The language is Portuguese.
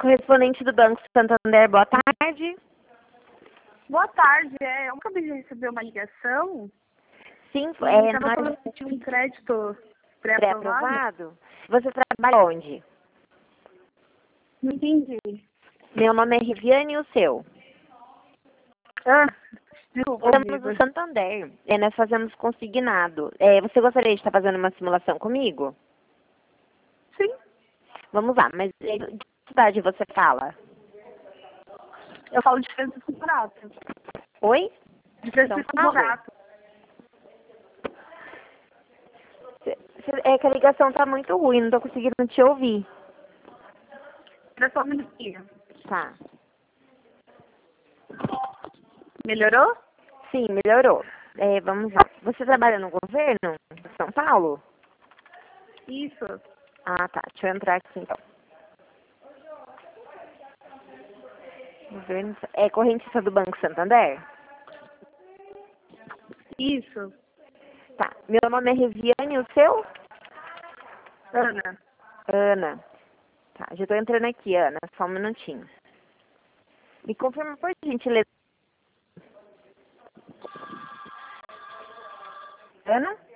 correspondente do Banco Santander, boa tarde. Boa tarde, eu acabei de receber uma ligação. Sim, Estava falando que tinha um crédito pré-aprovado. pré-aprovado. Você trabalha onde? Não entendi. Meu nome é Riviane e o seu? Desculpa, Somos do Santander. Nós fazemos consignado. Você gostaria de estar fazendo uma simulação comigo? Sim, Vamos lá, mas de que cidade você fala? eu falo de Francisco Morato. Oi? De Francisco Paulo? Morato. É que a ligação tá muito ruim, não tô conseguindo te ouvir. Era só um minutinho. Tá. Melhorou? Sim, melhorou. Vamos lá. Você trabalha no governo de São Paulo? Isso. Ah, tá. Deixa eu entrar aqui então. Governo... É correntista do Banco Santander? Isso. Tá. Meu nome é Riviane e o seu? Ana. Ana. Tá, já tô entrando aqui, Ana. Só um minutinho. Me confirma, por gentileza. Ana?